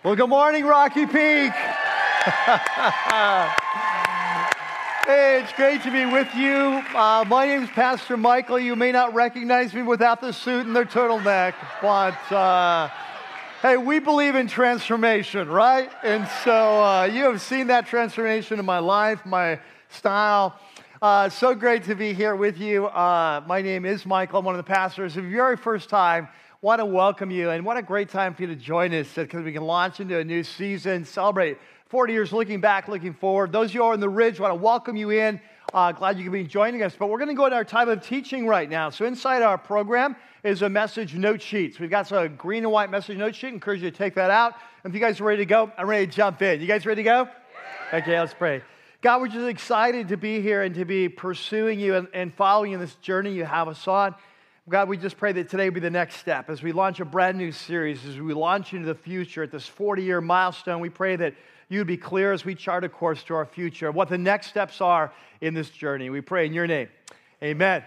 Well, good morning, Rocky Peak. Hey, it's great to be with you. My name is Pastor Michael. You may not recognize me without the suit and the turtleneck, but hey, we believe in transformation, right? And so you have seen that transformation in my life, my style. So great to be here with you. My name is Michael. I'm one of the pastors. If you're your first time, want to welcome you, and what a great time for you to join us because we can launch into a new season, celebrate 40 years looking back, looking forward. Those of you who are on the Ridge, want to welcome you in. Glad you can be joining us. But we're going to go into our time of teaching right now. So inside our program is a message note sheet. So we've got a green and white message note sheet. Encourage you to take that out. And if you guys are ready to go, I'm ready to jump in. You guys ready to go? Yeah. Okay, let's pray. God, we're just excited to be here and to be pursuing you and following in this journey you have us on. God, we just pray that today will be the next step. As we launch a brand new series, as we launch into the future at this 40-year milestone, we pray that you would be clear as we chart a course to our future, what the next steps are in this journey. We pray in your name. Amen.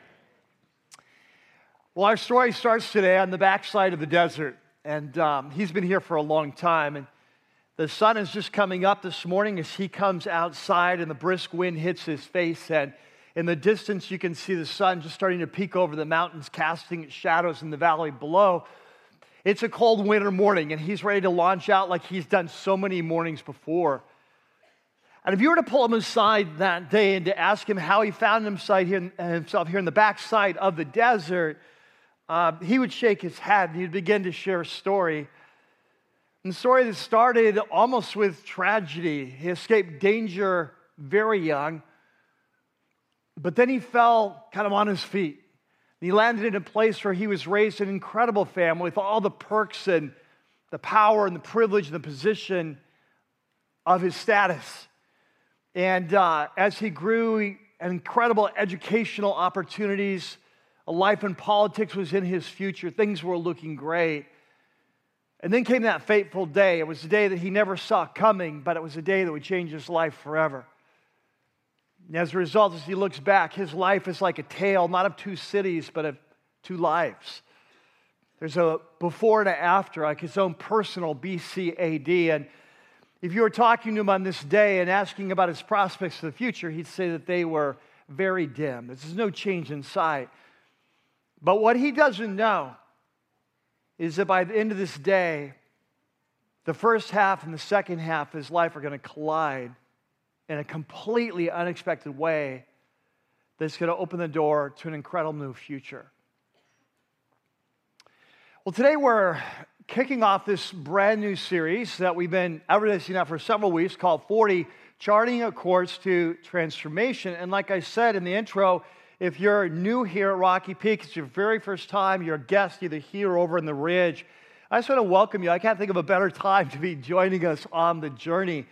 Well, our story starts today on the backside of the desert, and he's been here for a long time, and the sun is just coming up this morning as he comes outside and the brisk wind hits his face, and in the distance, you can see the sun just starting to peek over the mountains, casting its shadows in the valley below. It's a cold winter morning, and he's ready to launch out like he's done so many mornings before. And if you were to pull him aside that day and to ask him how he found himself here in the backside of the desert, he would shake his head, and he'd begin to share a story. And the story that started almost with tragedy. He escaped danger very young. But then he fell kind of on his feet. He landed in a place where he was raised in an incredible family with all the perks and the power and the privilege and the position of his status. And as he grew, incredible educational opportunities, a life in politics was in his future. Things were looking great. And then came that fateful day. It was a day that he never saw coming, but it was a day that would change his life forever. And as a result, as he looks back, his life is like a tale, not of two cities, but of two lives. There's a before and an after, like his own personal BCAD. And if you were talking to him on this day and asking about his prospects for the future, he'd say that they were very dim. There's no change in sight. But what he doesn't know is that by the end of this day, the first half and the second half of his life are going to collide in a completely unexpected way that's going to open the door to an incredible new future. Well, today we're kicking off this brand new series that we've been advertising now for several weeks called 40, Charting a Course to Transformation. And like I said in the intro, if you're new here at Rocky Peak, it's your very first time, you're a guest either here or over in the Ridge, I just want to welcome you. I can't think of a better time to be joining us on the journey.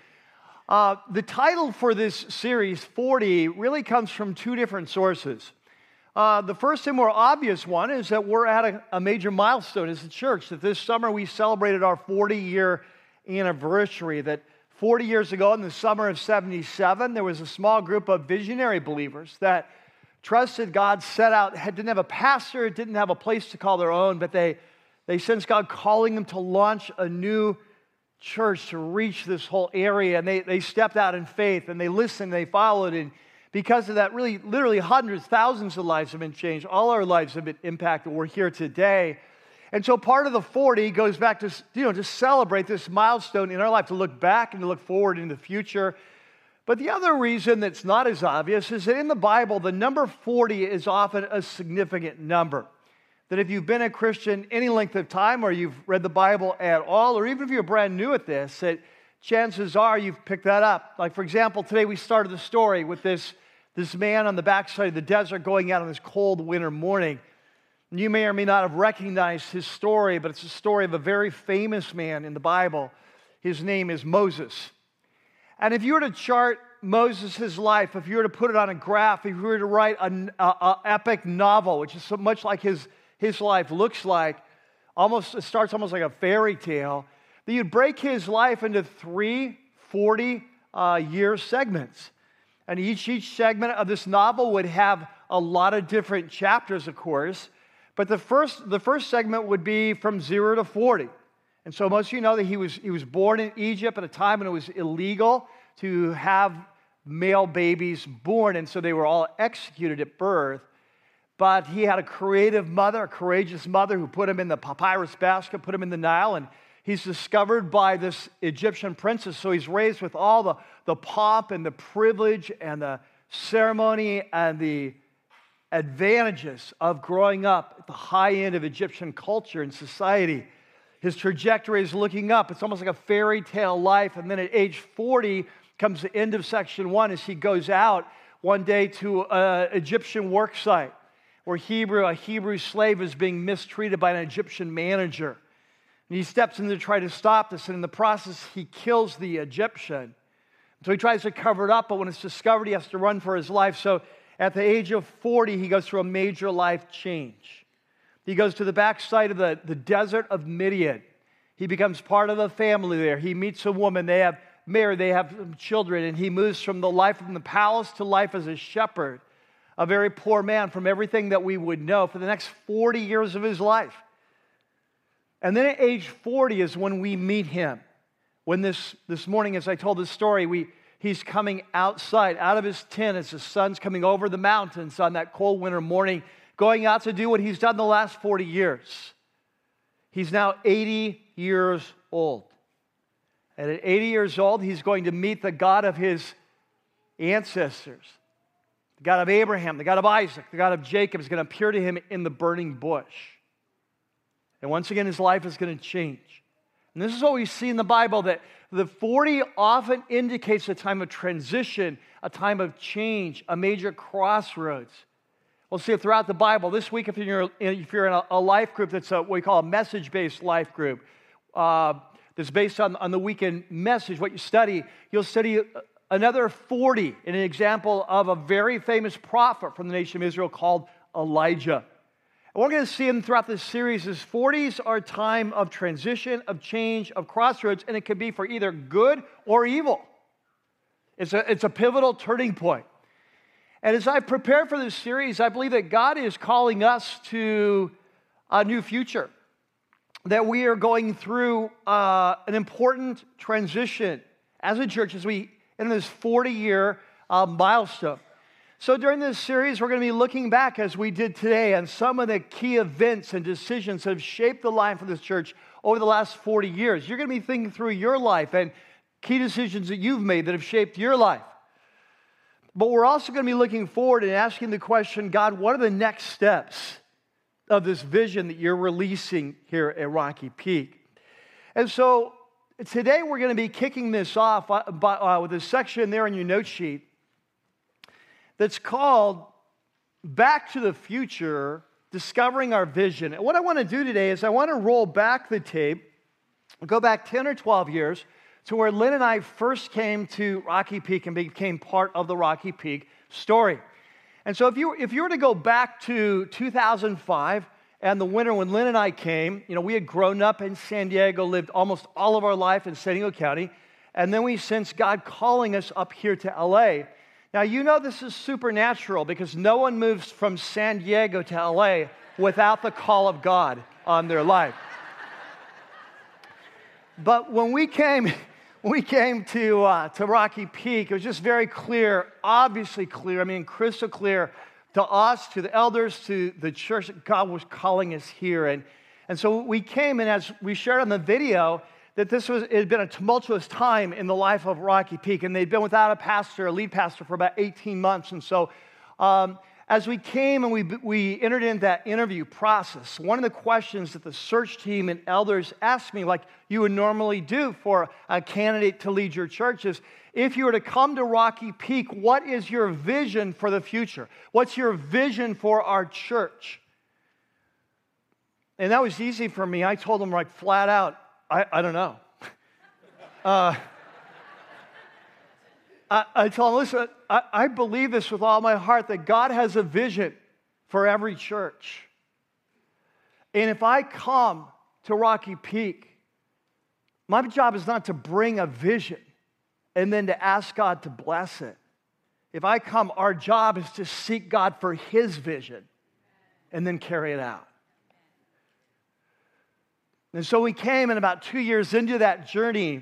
The title for this series, 40, really comes from two different sources. The first and more obvious one is that we're at a major milestone as a church, that this summer we celebrated our 40-year anniversary, that 40 years ago in the summer of 77, there was a small group of visionary believers that trusted God, set out, didn't have a pastor, didn't have a place to call their own, but they sensed God calling them to launch a new church to reach this whole area, and they stepped out in faith, and they listened, they followed, and because of that, really, literally hundreds, thousands of lives have been changed. All our lives have been impacted. We're here today. And so part of the 40 goes back to, to celebrate this milestone in our life, to look back and to look forward in the future. But the other reason that's not as obvious is that in the Bible, the number 40 is often a significant number. That if you've been a Christian any length of time, or you've read the Bible at all, or even if you're brand new at this, that chances are you've picked that up. Like, for example, today we started the story with this man on the backside of the desert going out on this cold winter morning. And you may or may not have recognized his story, but it's the story of a very famous man in the Bible. His name is Moses. And if you were to chart Moses' life, if you were to put it on a graph, if you were to write an epic novel, which is so much like his life looks like, it starts almost like a fairy tale, that you'd break his life into 3 40-year segments. And each segment of this novel would have a lot of different chapters, of course. But the first segment would be from 0 to 40. And so most of you know that he was born in Egypt at a time when it was illegal to have male babies born, and so they were all executed at birth. But he had a creative mother, a courageous mother, who put him in the papyrus basket, put him in the Nile, and he's discovered by this Egyptian princess. So he's raised with all the pomp and the privilege and the ceremony and the advantages of growing up at the high end of Egyptian culture and society. His trajectory is looking up. It's almost like a fairy tale life. And then at age 40 comes the end of section 1 as he goes out one day to an Egyptian work site where a Hebrew slave is being mistreated by an Egyptian manager. And he steps in to try to stop this, and in the process, he kills the Egyptian. So he tries to cover it up, but when it's discovered, he has to run for his life. So at the age of 40, he goes through a major life change. He goes to the backside of the desert of Midian. He becomes part of a family there. He meets a woman. They have married. They have children. And he moves from the life in the palace to life as a shepherd, a very poor man from everything that we would know for the next 40 years of his life. And then at age 40 is when we meet him. When this morning, as I told this story, he's coming outside, out of his tent as the sun's coming over the mountains on that cold winter morning, going out to do what he's done the last 40 years. He's now 80 years old. And at 80 years old, he's going to meet the God of his ancestors. The God of Abraham, the God of Isaac, the God of Jacob is going to appear to him in the burning bush. And once again, his life is going to change. And this is what we see in the Bible, that the 40 often indicates a time of transition, a time of change, a major crossroads. We'll see it throughout the Bible. This week, if you're in a life group that's what we call a message-based life group, that's based on the weekend message, what you study, you'll study another 40, an example of a very famous prophet from the nation of Israel called Elijah. And we're going to see him throughout this series is 40s are a time of transition, of change, of crossroads, and it can be for either good or evil. It's a pivotal turning point. And as I prepare for this series, I believe that God is calling us to a new future, that we are going through an important transition as a church as we enter this 40-year milestone. So during this series, we're going to be looking back, as we did today, on some of the key events and decisions that have shaped the life of this church over the last 40 years. You're going to be thinking through your life and key decisions that you've made that have shaped your life. But we're also going to be looking forward and asking the question, God, what are the next steps of this vision that you're releasing here at Rocky Peak? And so today we're going to be kicking this off with a section there in your note sheet that's called Back to the Future, Discovering Our Vision. And what I want to do today is I want to roll back the tape, go back 10 or 12 years to where Lynn and I first came to Rocky Peak and became part of the Rocky Peak story. And so if you were to go back to 2005 and the winter when Lynn and I came, we had grown up in San Diego, lived almost all of our life in San Diego County, and then we sensed God calling us up here to LA. Now, this is supernatural because no one moves from San Diego to LA without the call of God on their life. But when we came to Rocky Peak, it was just very clear, obviously clear, crystal clear to us, to the elders, to the church, that God was calling us here. And so we came, and as we shared on the video, that it had been a tumultuous time in the life of Rocky Peak, and they'd been without a lead pastor for about 18 months. And so as we came and we entered into that interview process, one of the questions that the search team and elders asked me, like you would normally do for a candidate to lead your church, is if you were to come to Rocky Peak, what is your vision for the future? What's your vision for our church? And that was easy for me. I told them flat out, I don't know. I told him, listen, I believe this with all my heart, that God has a vision for every church. And if I come to Rocky Peak, my job is not to bring a vision and then to ask God to bless it. If I come, our job is to seek God for His vision and then carry it out. And so we came, and about 2 years into that journey,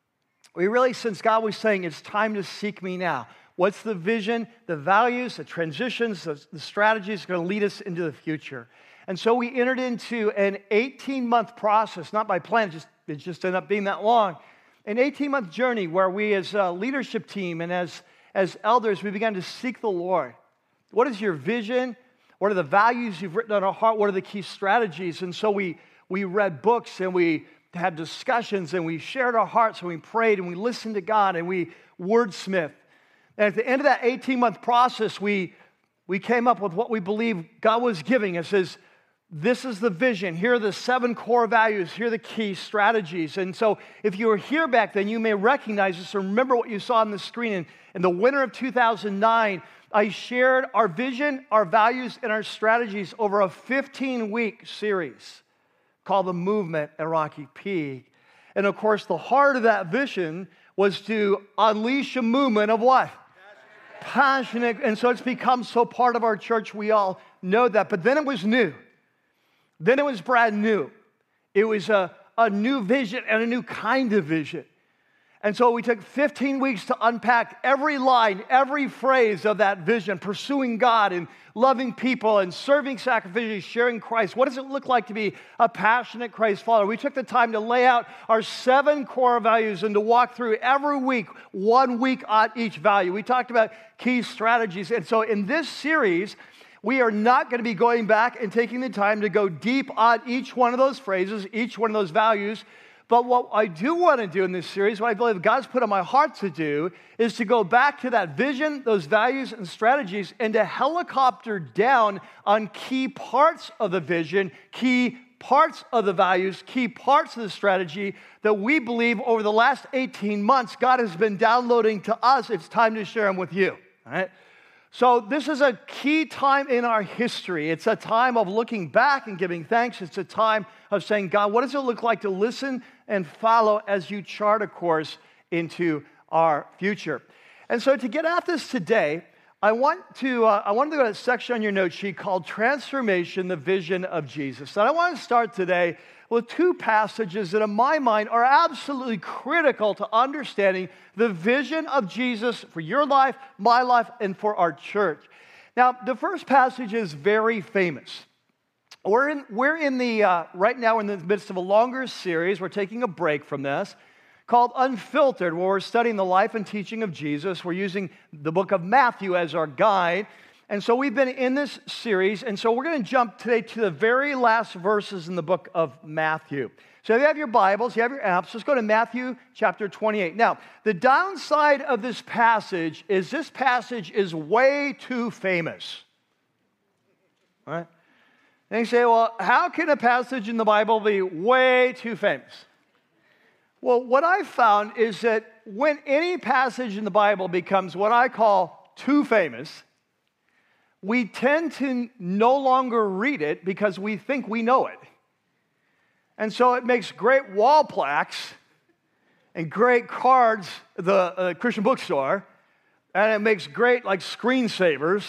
we really sensed God was saying, it's time to seek me now. What's the vision, the values, the transitions, the strategies going to lead us into the future? And so we entered into an 18-month process, not by plan, it just ended up being that long, an 18-month journey where we as a leadership team and as elders, we began to seek the Lord. What is your vision? What are the values you've written on our heart? What are the key strategies? And so we read books and we had discussions and we shared our hearts and we prayed and we listened to God and we wordsmithed. And at the end of that 18-month process, we came up with what we believe God was giving us as this is the vision. Here are the 7 core values. Here are the key strategies. And so if you were here back then, you may recognize this or remember what you saw on the screen. In the winter of 2009, I shared our vision, our values, and our strategies over a 15-week series called The Movement at Rocky Peak. And of course, the heart of that vision was to unleash a movement of what? Passionate. And so it's become so part of our church, we all know that. But then it was new. Then it was brand new. It was a new vision and a new kind of vision. And so we took 15 weeks to unpack every line, every phrase of that vision, pursuing God and loving people and serving sacrificially, sharing Christ. What does it look like to be a passionate Christ follower? We took the time to lay out our 7 core values and to walk through every week, 1 week on each value. We talked about key strategies. And so in this series, we are not going to be going back and taking the time to go deep on each one of those phrases, each one of those values. But what I do want to do in this series, what I believe God's put on my heart to do, is to go back to that vision, those values and strategies, and to helicopter down on key parts of the vision, key parts of the values, key parts of the strategy that we believe over the last 18 months God has been downloading to us. It's time to share them with you. All right? So this is a key time in our history. It's a time of looking back and giving thanks. It's a time of saying, God, what does it look like to listen and follow as you chart a course into our future? And so to get at this today, I want to go to a section on your note sheet called Transformation, the Vision of Jesus. And I want to start today with 2 passages that in my mind are absolutely critical to understanding the vision of Jesus for your life, my life, and for our church. Now, the first passage is very famous. We're in the right now we're in the midst of a longer series. We're taking a break from this called Unfiltered, where we're studying the life and teaching of Jesus. We're using the book of Matthew as our guide. And so we've been in this series, and so we're going to jump today to the very last verses in the book of Matthew. So if you have your Bibles, you have your apps, let's go to Matthew chapter 28. Now, the downside of this passage is way too famous. All right? And you say, well, how can a passage in the Bible be way too famous? Well, what I found is that when any passage in the Bible becomes what I call too famous, we tend to no longer read it because we think we know it. And so it makes great wall plaques and great cards at the Christian bookstore, and it makes great like screensavers,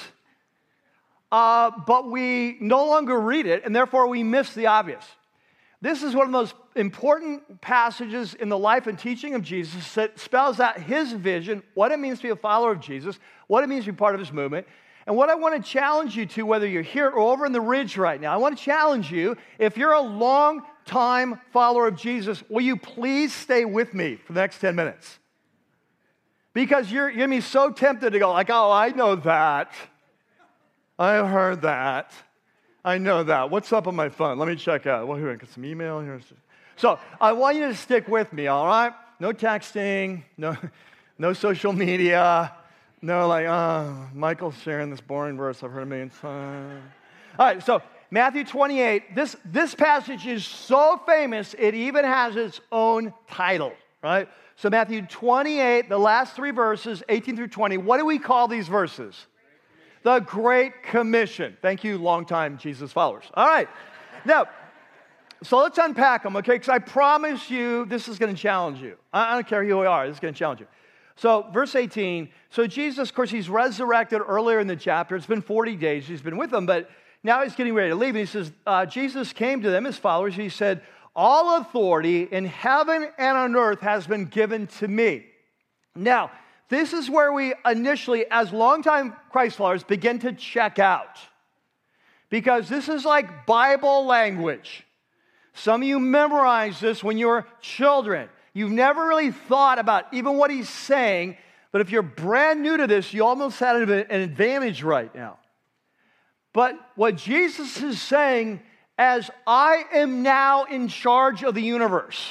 but we no longer read it, and therefore we miss the obvious. This is one of the most important passages in the life and teaching of Jesus that spells out his vision, what it means to be a follower of Jesus, what it means to be part of his movement. And what I want to challenge you to, whether you're here or over in the ridge right now, I want to challenge you, if you're a long-time follower of Jesus, will you please stay with me for the next 10 minutes? Because you're going to be so tempted to go like, oh, I know that. I heard that. I know that. What's up on my phone? Let me check out. Well, here, I got some email here. So I want you to stick with me, all right? No texting, no social media. No, like, Michael's sharing this boring verse I've heard a million times. All right, so Matthew 28, this passage is so famous, it even has its own title, right? So Matthew 28, the last 3 verses, 18 through 20, what do we call these verses? The Great Commission. Thank you, longtime Jesus followers. All right, now, so let's unpack them, okay? Because I promise you this is going to challenge you. I don't care who you are, this is going to challenge you. So, verse 18, so Jesus, of course, he's resurrected earlier in the chapter. It's been 40 days. He's been with them, but now he's getting ready to leave. And he says, Jesus came to them, his followers. He said, all authority in heaven and on earth has been given to me. Now, this is where we initially, as longtime Christ followers, begin to check out. Because this is like Bible language. Some of you memorized this when you were children. You've never really thought about even what he's saying, but if you're brand new to this, you almost have an advantage right now. But what Jesus is saying, as I am now in charge of the universe.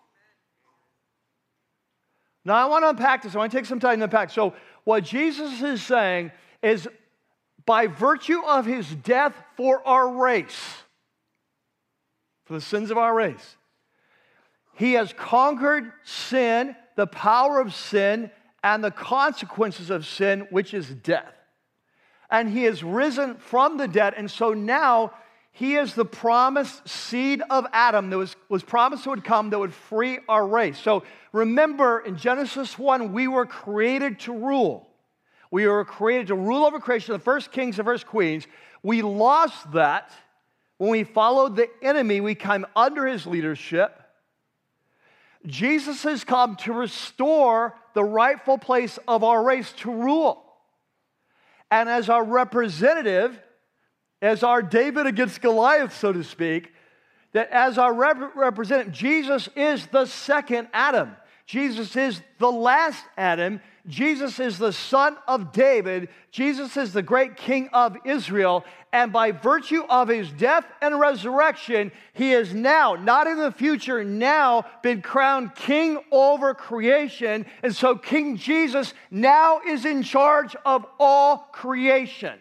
Now, I want to unpack this. I want to take some time to unpack. So, what Jesus is saying is, by virtue of his death for our race, for the sins of our race, he has conquered sin, the power of sin, and the consequences of sin, which is death. And he has risen from the dead, and so now he is the promised seed of Adam that was promised would come that would free our race. So remember, in Genesis 1, we were created to rule. We were created to rule over creation, the first kings, the first queens. We lost that when we followed the enemy. We came under his leadership. Jesus has come to restore the rightful place of our race to rule. And as our representative, as our David against Goliath, so to speak, that as our representative, Jesus is the second Adam. Jesus is the last Adam. Jesus is the son of David. Jesus is the great king of Israel. And by virtue of his death and resurrection, he is now, not in the future, now been crowned king over creation. And so King Jesus now is in charge of all creation.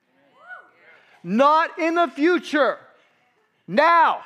Not in the future. Now.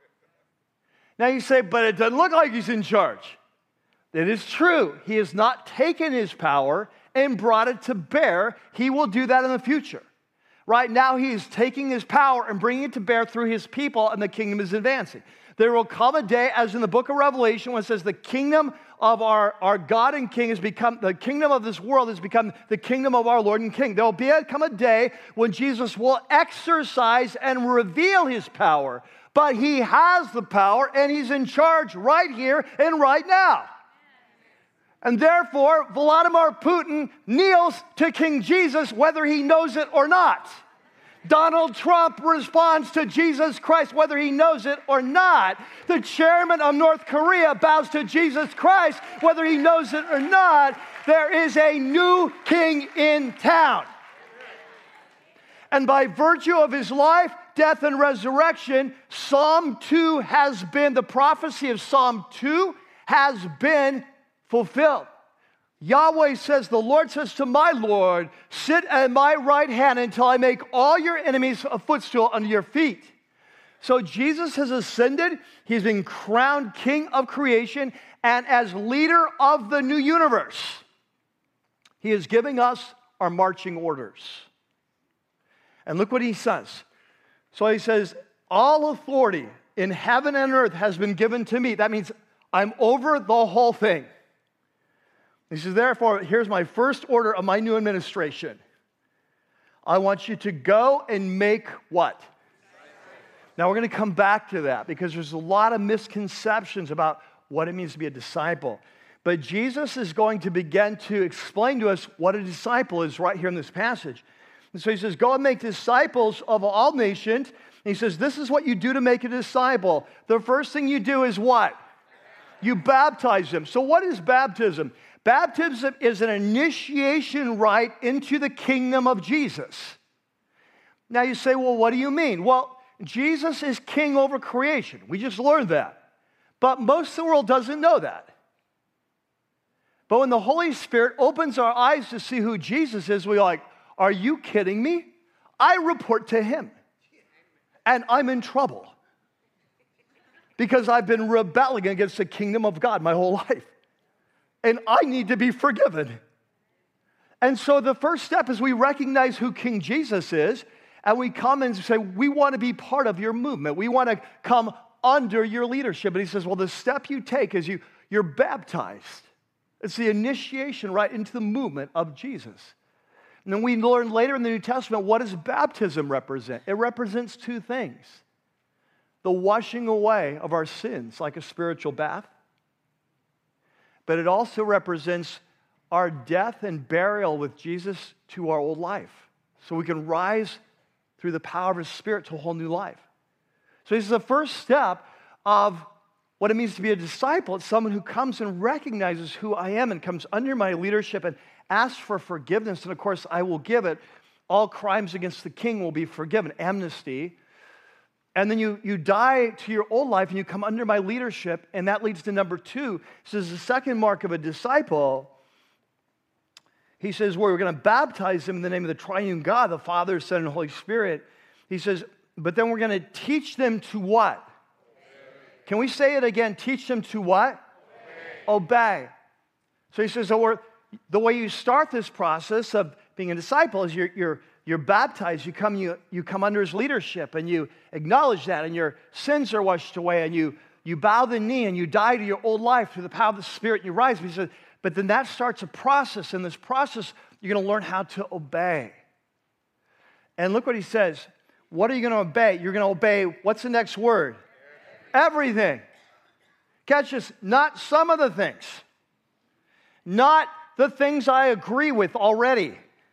Now you say, but it doesn't look like he's in charge. It is true. He has not taken his power and brought it to bear. He will do that in the future. Right now, he is taking his power and bringing it to bear through his people, and the kingdom is advancing. There will come a day, as in the book of Revelation, when it says the kingdom of our God and King has become, the kingdom of this world has become the kingdom of our Lord and King. There will come a day when Jesus will exercise and reveal his power. But he has the power, and he's in charge right here and right now. And therefore, Vladimir Putin kneels to King Jesus whether he knows it or not. Donald Trump responds to Jesus Christ whether he knows it or not. The chairman of North Korea bows to Jesus Christ whether he knows it or not. There is a new king in town. And by virtue of his life, death, and resurrection, Psalm 2 has been, the prophecy of Psalm 2 has been fulfilled. Yahweh says, the Lord says to my Lord, sit at my right hand until I make all your enemies a footstool under your feet. So Jesus has ascended. He's been crowned king of creation, and as leader of the new universe, he is giving us our marching orders. And look what he says. So he says, all authority in heaven and earth has been given to me. That means I'm over the whole thing. He says, therefore, here's my first order of my new administration. I want you to go and make what? Now, we're going to come back to that because there's a lot of misconceptions about what it means to be a disciple. But Jesus is going to begin to explain to us what a disciple is right here in this passage. And so he says, go and make disciples of all nations. And he says, this is what you do to make a disciple. The first thing you do is what? You baptize them. So what is baptism? Baptism is an initiation rite into the kingdom of Jesus. Now you say, well, what do you mean? Well, Jesus is king over creation. We just learned that. But most of the world doesn't know that. But when the Holy Spirit opens our eyes to see who Jesus is, we're like, are you kidding me? I report to him. And I'm in trouble. Because I've been rebelling against the kingdom of God my whole life. And I need to be forgiven. And so the first step is we recognize who King Jesus is, and we come and say, we want to be part of your movement. We want to come under your leadership. And he says, well, the step you take is you're baptized. It's the initiation right into the movement of Jesus. And then we learn later in the New Testament, what does baptism represent? It represents two things. the washing away of our sins like a spiritual bath, but it also represents our death and burial with Jesus to our old life, so we can rise through the power of His Spirit to a whole new life. So this is the first step of what it means to be a disciple. It's someone who comes and recognizes who I am and comes under my leadership and asks for forgiveness, and of course I will give it. All crimes against the King will be forgiven, amnesty. And then you die to your old life and you come under my leadership, and that leads to number 2. It says the second mark of a disciple, he says, we're going to baptize them in the name of the triune God, the Father, Son, and Holy Spirit. He says, but then we're going to teach them to what? Can we say it again? Teach them to what? Obey. So he says, the way you start this process of being a disciple is you're baptized. You come under His leadership, and you acknowledge that, and your sins are washed away, and you bow the knee, and you die to your old life through the power of the Spirit, and you rise. He says, but then that starts a process. In this process, you're going to learn how to obey. And look what he says. What are you going to obey? You're going to obey, what's the next word? Everything. Catch this, not some of the things. Not the things I agree with already.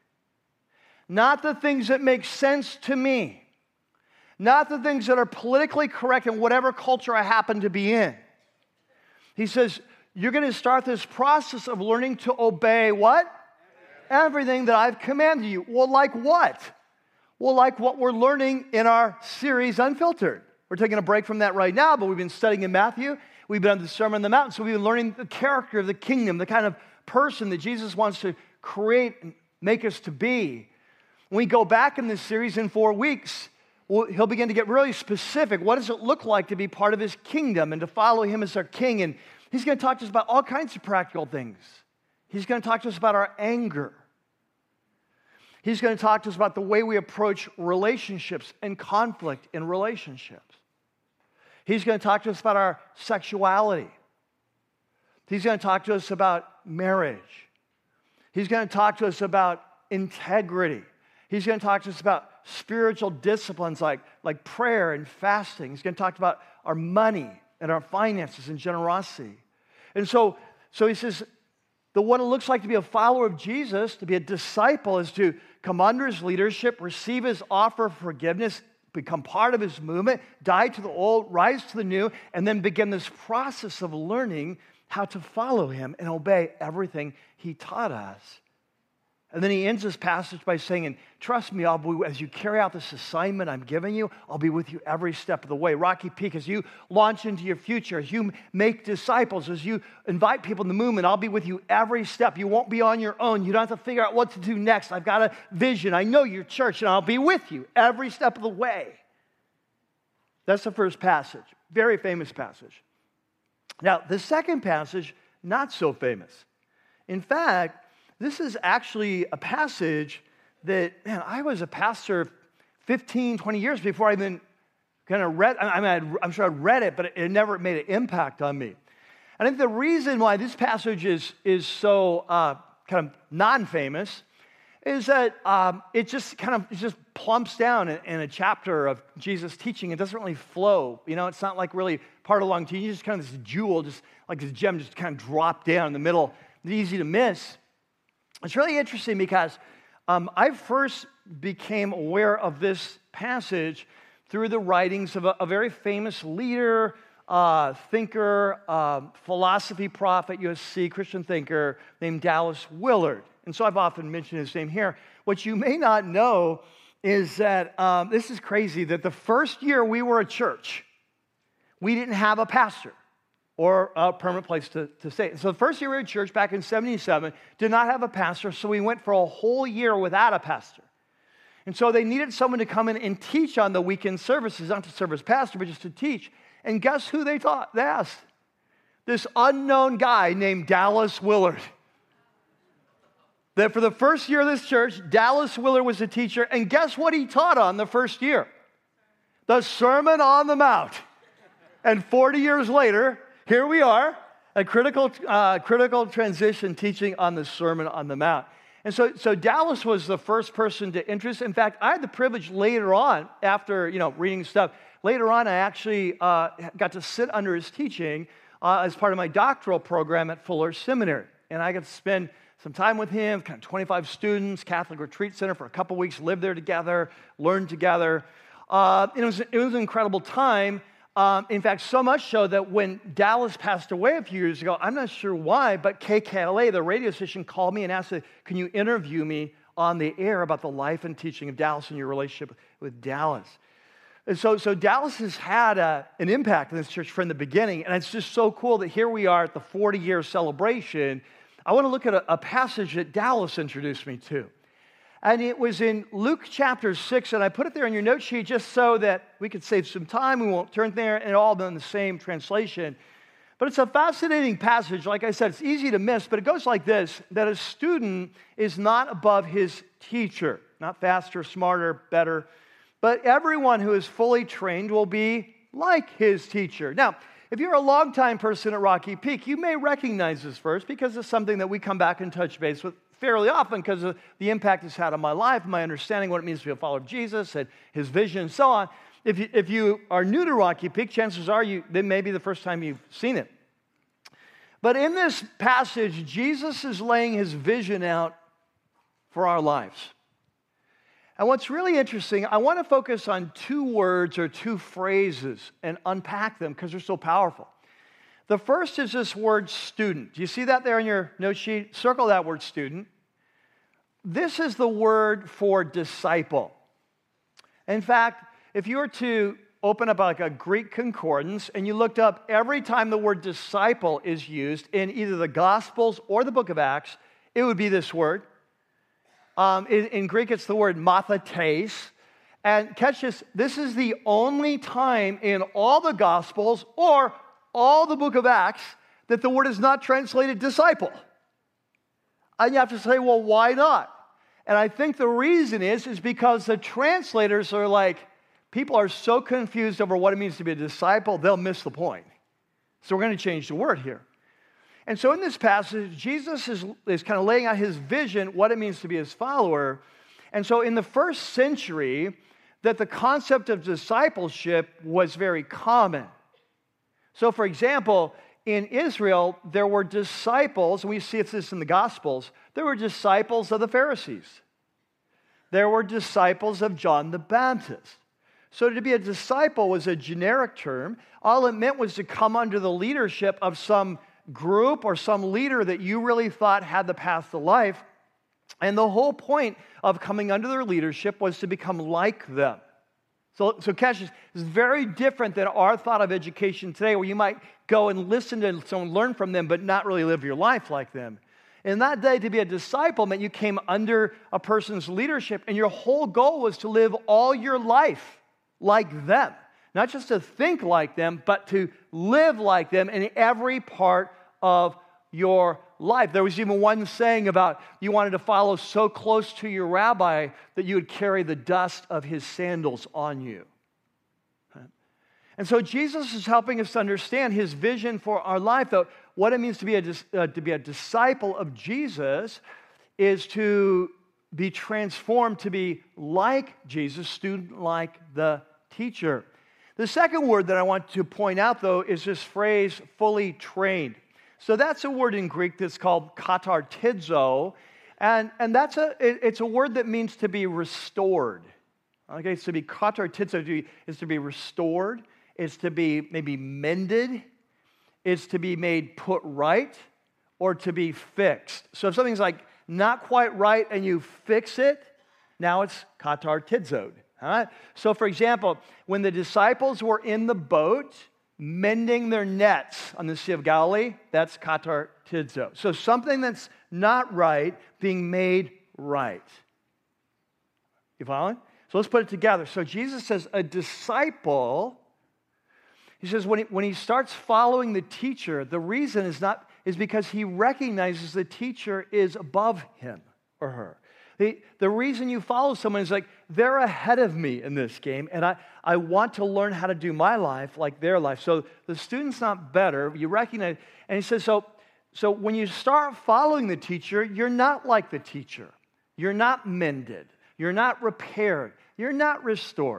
Not the things that make sense to me. Not the things that are politically correct in whatever culture I happen to be in. He says, you're going to start this process of learning to obey what? Everything that I've commanded you. Well, like what? Well, like what we're learning in our series, Unfiltered. We're taking a break from that right now, but we've been studying in Matthew. We've been on the Sermon on the Mount, so we've been learning the character of the kingdom, the kind of person that Jesus wants to create and make us to be. When we go back in this series in 4 weeks, He'll begin to get really specific. What does it look like to be part of His kingdom and to follow Him as our King? And He's going to talk to us about all kinds of practical things. He's going to talk to us about our anger. He's going to talk to us about the way we approach relationships and conflict in relationships. He's going to talk to us about our sexuality. He's going to talk to us about marriage. He's going to talk to us about integrity. He's going to talk to us about spiritual disciplines like prayer and fasting. He's going to talk about our money and our finances and generosity. And so he says, what it looks like to be a follower of Jesus, to be a disciple, is to come under His leadership, receive His offer of forgiveness, become part of His movement, die to the old, rise to the new, and then begin this process of learning how to follow Him and obey everything He taught us. And then he ends this passage by saying, and trust me, as you carry out this assignment I'm giving you, I'll be with you every step of the way. Rocky Peak, as you launch into your future, as you make disciples, as you invite people in the movement, I'll be with you every step. You won't be on your own. You don't have to figure out what to do next. I've got a vision. I know your church, and I'll be with you every step of the way. That's the first passage. Very famous passage. Now, the second passage, not so famous. In fact, this is actually a passage that, I was a pastor 15, 20 years before I even kind of read. I'm sure I'd read it, but it never made an impact on me. I think the reason why this passage is so kind of non-famous is that it just plumps down in a chapter of Jesus' teaching. It doesn't really flow. It's not like really part of a long teaching. It's just kind of this jewel, just like this gem, just kind of dropped down in the middle. It's easy to miss. It's really interesting because I first became aware of this passage through the writings of a very famous leader, thinker, philosophy prophet, USC, Christian thinker named Dallas Willard. And so I've often mentioned his name here. What you may not know is that, this is crazy, that the first year we were a church, we didn't have a pastor or a permanent place to stay. So the first year we were at church back in 77, did not have a pastor, so we went for a whole year without a pastor. And so they needed someone to come in and teach on the weekend services, not to serve as pastor, but just to teach. And guess who they asked? This unknown guy named Dallas Willard. That for the first year of this church, Dallas Willard was the teacher, and guess what he taught on the first year? The Sermon on the Mount. And 40 years later, here we are, a critical transition teaching on the Sermon on the Mount. And so Dallas was the first person to interest. In fact, I had the privilege later on, after reading stuff, Later on, I actually got to sit under his teaching as part of my doctoral program at Fuller Seminary. And I got to spend some time with him, kind of 25 students, Catholic Retreat Center for a couple weeks, lived there together, learned together. It was an incredible time. In fact, so much so that when Dallas passed away a few years ago, I'm not sure why, but KKLA, the radio station, called me and asked, can you interview me on the air about the life and teaching of Dallas and your relationship with Dallas? And so Dallas has had an impact on this church from the beginning, and it's just so cool that here we are at the 40-year celebration. I want to look at a passage that Dallas introduced me to. And it was in Luke chapter 6, and I put it there on your note sheet just so that we could save some time. We won't turn there, and all in the same translation. But it's a fascinating passage. Like I said, it's easy to miss, but it goes like this, that a student is not above his teacher, not faster, smarter, better, but everyone who is fully trained will be like his teacher. Now, if you're a longtime person at Rocky Peak, you may recognize this verse because it's something that we come back and touch base with fairly often because of the impact it's had on my life, my understanding what it means to be a follower of Jesus and his vision and so on. If you are new to Rocky Peak, chances are that may be the first time you've seen it. But in this passage, Jesus is laying his vision out for our lives. And what's really interesting, I want to focus on two words or two phrases and unpack them because they're so powerful. The first is this word student. Do you see that there on your note sheet? Circle that word student. This is the word for disciple. In fact, if you were to open up like a Greek concordance and you looked up every time the word disciple is used in either the Gospels or the book of Acts, it would be this word. In Greek, it's the word mathetes. And catch this is the only time in all the Gospels or all the book of Acts that the word is not translated disciple. And you have to say, well, why not? And I think the reason is because the translators are like, people are so confused over what it means to be a disciple, they'll miss the point. So we're going to change the word here. And so in this passage, Jesus is kind of laying out his vision, what it means to be his follower. And so in the first century, that the concept of discipleship was very common. So for example, in Israel, there were disciples, and we see this in the Gospels, there were disciples of the Pharisees. There were disciples of John the Baptist. So to be a disciple was a generic term. All it meant was to come under the leadership of some group or some leader that you really thought had the path to life. And the whole point of coming under their leadership was to become like them. So catch this. It's very different than our thought of education today, where you might go and listen to someone, learn from them, but not really live your life like them. In that day, to be a disciple meant you came under a person's leadership, and your whole goal was to live all your life like them. Not just to think like them, but to live like them in every part of your life. There was even one saying about you wanted to follow so close to your rabbi that you would carry the dust of his sandals on you. And so Jesus is helping us understand his vision for our life, though what it means to be a disciple of Jesus is to be transformed to be like Jesus, student like the teacher. The second word that I want to point out, though, is this phrase, fully trained. So that's a word in Greek that's called katartizo, and it's a word that means to be restored. Okay, it's to be katartizo is to be restored, it's to be maybe mended, it's to be made put right, or to be fixed. So if something's like not quite right and you fix it, now it's katartizoed. All right? So for example, when the disciples were in the boat, mending their nets on the Sea of Galilee, that's katartizo. So something that's not right being made right. You following? So let's put it together. So Jesus says a disciple, he says when he starts following the teacher, the reason is because he recognizes the teacher is above him or her. The reason you follow someone is like, they're ahead of me in this game, and I want to learn how to do my life like their life. So the student's not better, you recognize, and he says, so when you start following the teacher, you're not like the teacher. You're not mended. You're not repaired. You're not restored.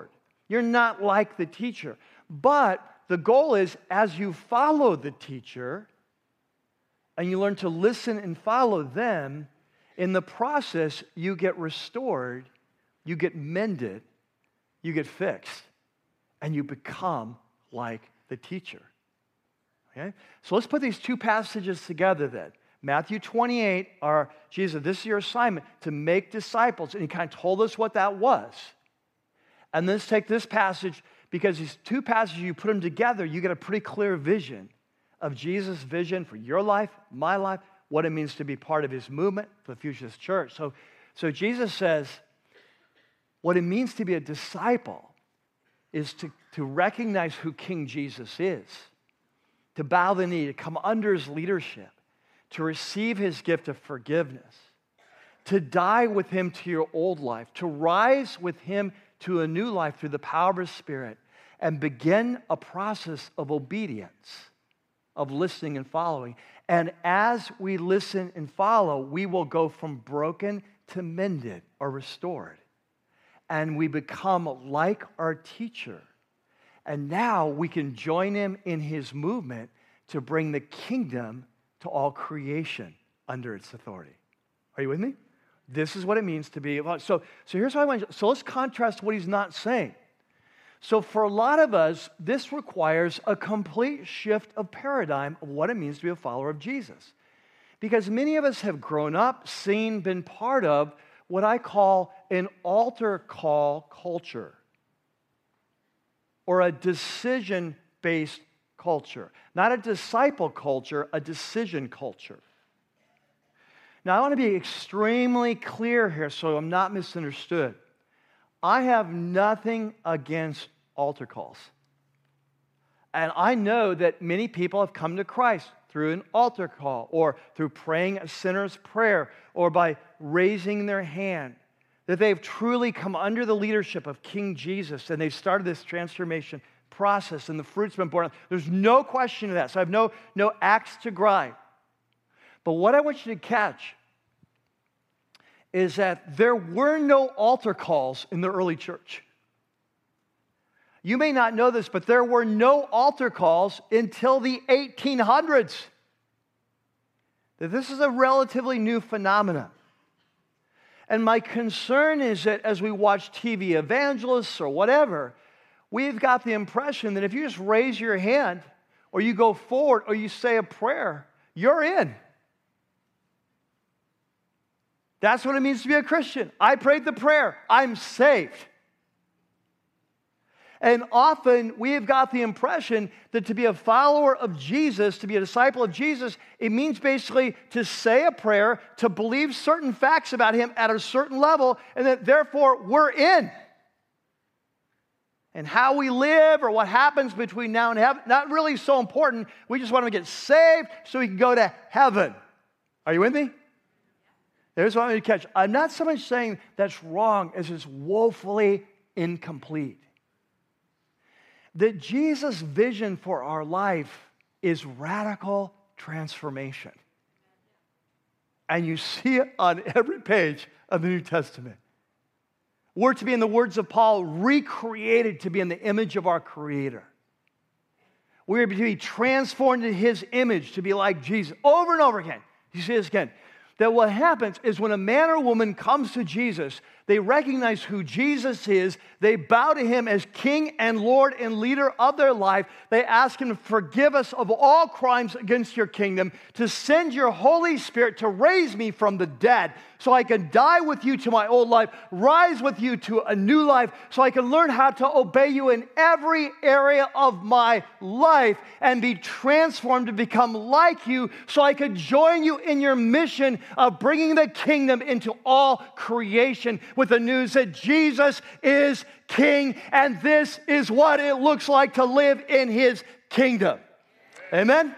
You're not like the teacher. But the goal is, as you follow the teacher and you learn to listen and follow them, in the process, you get restored, you get mended, you get fixed, and you become like the teacher. Okay? So let's put these two passages together then. Matthew 28, Jesus, this is your assignment, to make disciples. And he kind of told us what that was. And let's take this passage, because these two passages, you put them together, you get a pretty clear vision of Jesus' vision for your life, my life, what it means to be part of his movement for the future of this church. So Jesus says, what it means to be a disciple is to recognize who King Jesus is, to bow the knee, to come under his leadership, to receive his gift of forgiveness, to die with him to your old life, to rise with him to a new life through the power of his Spirit, and begin a process of obedience, of listening and following. And as we listen and follow, we will go from broken to mended or restored. And we become like our teacher. And now we can join him in his movement to bring the kingdom to all creation under its authority. Are you with me? This is what it means to be. So here's what I want you. So let's contrast what he's not saying. So for a lot of us, this requires a complete shift of paradigm of what it means to be a follower of Jesus. Because many of us have grown up, seen, been part of what I call an altar call culture, or a decision-based culture. Not a disciple culture, a decision culture. Now, I want to be extremely clear here so I'm not misunderstood. I have nothing against altar calls. And I know that many people have come to Christ through an altar call, or through praying a sinner's prayer, or by raising their hand, that they've truly come under the leadership of King Jesus, and they've started this transformation process, and the fruit's been born. There's no question of that. So I have no axe to grind. But what I want you to catch is that there were no altar calls in the early church. You may not know this, but there were no altar calls until the 1800s. That this is a relatively new phenomenon. And my concern is that as we watch TV evangelists or whatever, we've got the impression that if you just raise your hand, or you go forward, or you say a prayer, you're in. That's what it means to be a Christian. I prayed the prayer. I'm saved. And often we have got the impression that to be a follower of Jesus, to be a disciple of Jesus, it means basically to say a prayer, to believe certain facts about him at a certain level, and that therefore we're in. And how we live or what happens between now and heaven, not really so important. We just want to get saved so we can go to heaven. Are you with me? There's what I want you to catch. I'm not so much saying that's wrong as it's woefully incomplete. That Jesus' vision for our life is radical transformation. And you see it on every page of the New Testament. We're to be, in the words of Paul, recreated to be in the image of our Creator. We're to be transformed in his image to be like Jesus. Over and over again. You see this again. That what happens is when a man or woman comes to Jesus, they recognize who Jesus is. They bow to him as King and Lord and leader of their life. They ask him to forgive us of all crimes against your kingdom, to send your Holy Spirit to raise me from the dead so I can die with you to my old life, rise with you to a new life, so I can learn how to obey you in every area of my life and be transformed to become like you, so I can join you in your mission of bringing the kingdom into all creation with the news that Jesus is King, and this is what it looks like to live in his kingdom. Amen?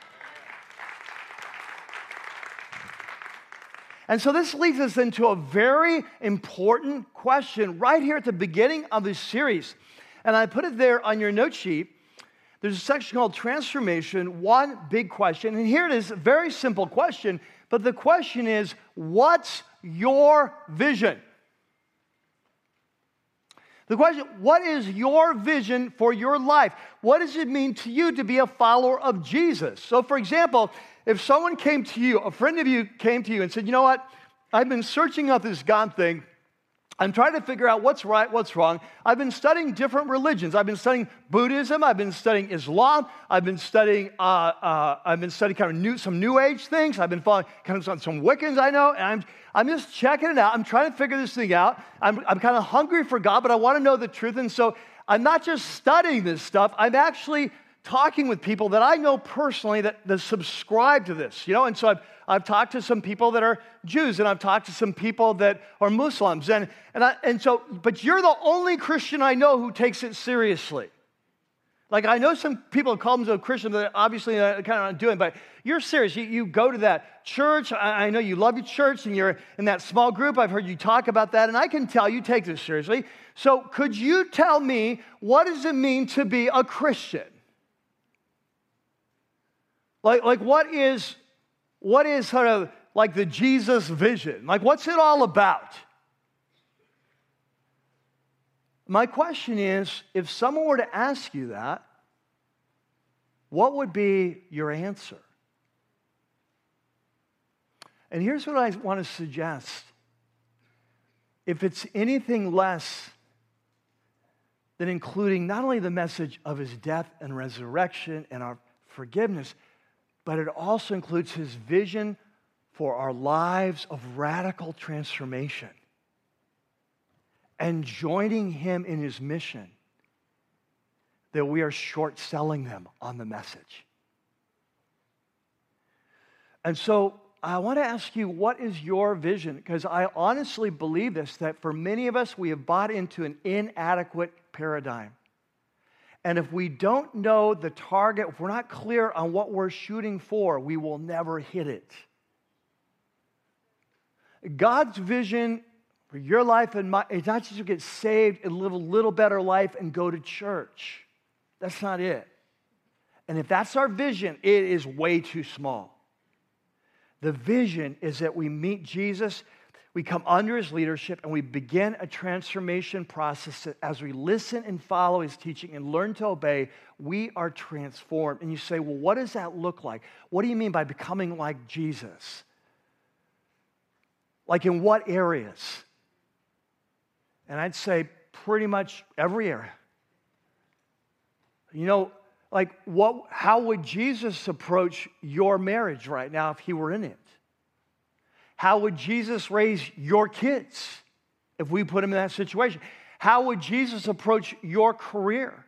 And so this leads us into a very important question right here at the beginning of this series. And I put it there on your note sheet. There's a section called Transformation, one big question. And here it is, a very simple question. But the question is, what's your vision? The question, what is your vision for your life? What does it mean to you to be a follower of Jesus? So, for example, if someone came to you, a friend of you came to you and said, you know what, I've been searching out this God thing. I'm trying to figure out what's right, what's wrong. I've been studying different religions. I've been studying Buddhism. I've been studying Islam. I've been studying some New Age things. I've been following kind of some Wiccans I know, and I'm just checking it out. I'm trying to figure this thing out. I'm kind of hungry for God, but I want to know the truth. And so I'm not just studying this stuff. I'm actually talking with people that I know personally that subscribe to this, And so I've talked to some people that are Jews, and I've talked to some people that are Muslims, but you're the only Christian I know who takes it seriously. Like, I know some people call themselves Christian that obviously kind of not doing, but you're serious. You go to that church. I know you love your church, and you're in that small group. I've heard you talk about that, and I can tell you take this seriously. So could you tell me, what does it mean to be a Christian? Like what is sort of like the Jesus vision? Like, what's it all about? My question is, if someone were to ask you that, what would be your answer? And here's what I want to suggest. If it's anything less than including not only the message of his death and resurrection and our forgiveness, but it also includes his vision for our lives of radical transformation and joining him in his mission, that we are short-selling them on the message. And so I want to ask you, what is your vision? Because I honestly believe this, that for many of us, we have bought into an inadequate paradigm. And if we don't know the target, if we're not clear on what we're shooting for, we will never hit it. God's vision for your life and mine is not just to get saved and live a little better life and go to church. That's not it. And if that's our vision, it is way too small. The vision is that we meet Jesus, we come under his leadership, and we begin a transformation process that as we listen and follow his teaching and learn to obey, we are transformed. And you say, well, what does that look like? What do you mean by becoming like Jesus? Like, in what areas? And I'd say pretty much every area. How would Jesus approach your marriage right now if he were in it? How would Jesus raise your kids if we put him in that situation? How would Jesus approach your career?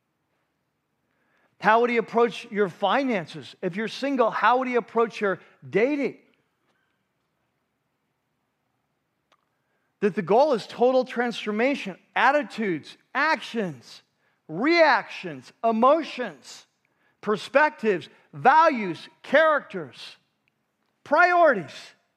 How would he approach your finances? If you're single, how would he approach your dating? That the goal is total transformation, attitudes, actions, reactions, emotions, perspectives, values, characters, priorities.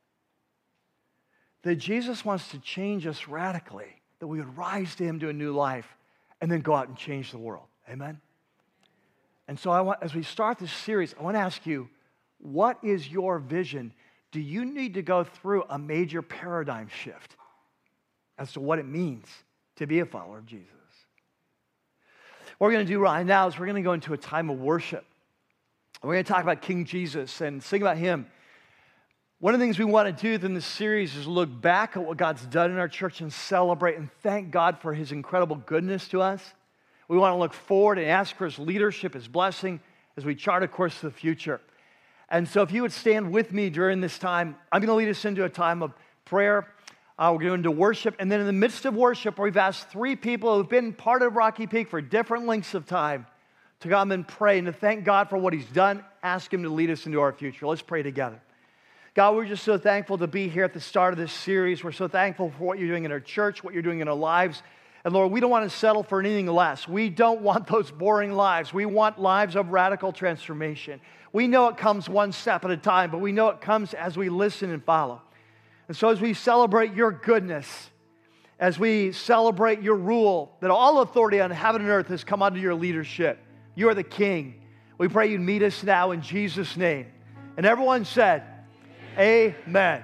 That Jesus wants to change us radically, that we would rise to him to a new life and then go out and change the world. Amen? And so as we start this series, I want to ask you, what is your vision? Do you need to go through a major paradigm shift as to what it means to be a follower of Jesus? What we're going to do right now is we're going to go into a time of worship. We're going to talk about King Jesus and sing about him. One of the things we want to do in this series is look back at what God's done in our church and celebrate and thank God for his incredible goodness to us. We want to look forward and ask for his leadership, his blessing, as we chart a course to the future. And so if you would stand with me during this time, I'm going to lead us into a time of prayer. We're going to worship. And then in the midst of worship, we've asked 3 people who've been part of Rocky Peak for different lengths of time to come and pray and to thank God for what he's done, ask him to lead us into our future. Let's pray together. God, we're just so thankful to be here at the start of this series. We're so thankful for what you're doing in our church, what you're doing in our lives. And Lord, we don't want to settle for anything less. We don't want those boring lives. We want lives of radical transformation. We know it comes one step at a time, but we know it comes as we listen and follow. And so as we celebrate your goodness, as we celebrate your rule, that all authority on heaven and earth has come under your leadership. You are the King. We pray you'd meet us now in Jesus' name. And everyone said, Amen.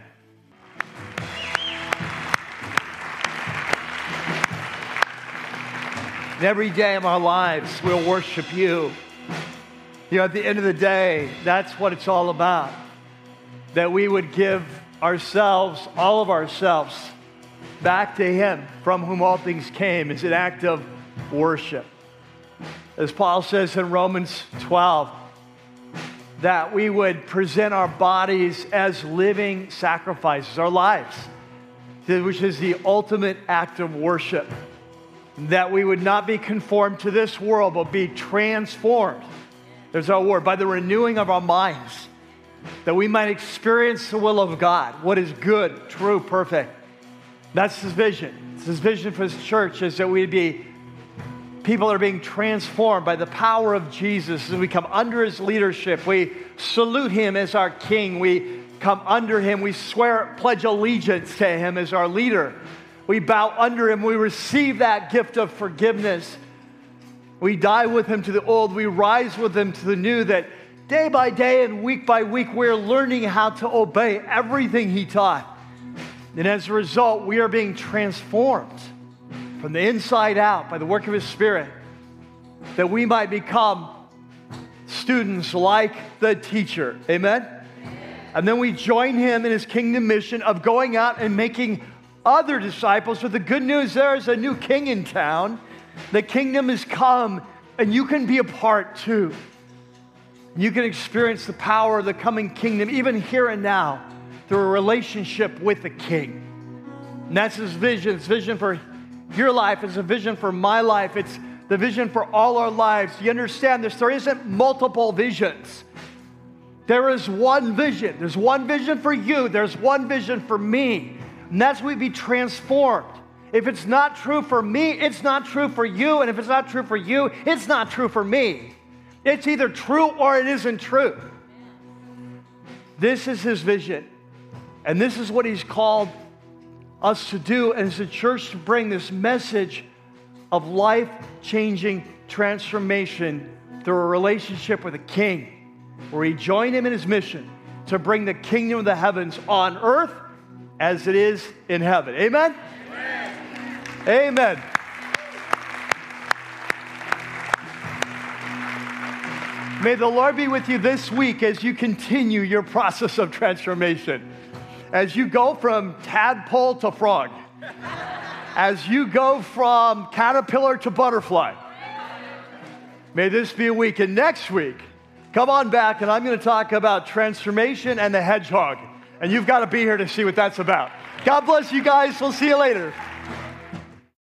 And every day of our lives, we'll worship you. You know, at the end of the day, that's what it's all about. That we would give ourselves, all of ourselves, back to him from whom all things came as an act of worship. As Paul says in Romans 12, that we would present our bodies as living sacrifices, our lives, which is the ultimate act of worship. That we would not be conformed to this world, but be transformed. There's our word, by the renewing of our minds, that we might experience the will of God, what is good, true, perfect. That's his vision. It's his vision for his church, is that we'd be people that are being transformed by the power of Jesus. As we come under his leadership, we salute him as our king. We come under him. We swear, pledge allegiance to him as our leader. We bow under him. We receive that gift of forgiveness. We die with him to the old. We rise with him to the new, that day by day and week by week, we're learning how to obey everything he taught. And as a result, we are being transformed from the inside out by the work of his Spirit, that we might become students like the teacher. Amen? And then we join him in his kingdom mission of going out and making other disciples. But the good news, there is a new king in town. The kingdom has come, and you can be a part too. You can experience the power of the coming kingdom, even here and now, through a relationship with the king. And that's his vision. It's vision for your life. It's a vision for my life. It's the vision for all our lives. You understand this? There isn't multiple visions. There is one vision. There's one vision for you. There's one vision for me. And that's we be transformed. If it's not true for me, it's not true for you. And if it's not true for you, it's not true for me. It's either true or it isn't true. This is his vision. And this is what he's called us to do as a church, to bring this message of life-changing transformation through a relationship with a king, where we join him in his mission to bring the kingdom of the heavens on earth as it is in heaven. Amen? Amen. Amen. May the Lord be with you this week as you continue your process of transformation. As you go from tadpole to frog. As you go from caterpillar to butterfly. May this be a week. And next week, come on back and I'm going to talk about transformation and the hedgehog. And you've got to be here to see what that's about. God bless you guys. We'll see you later.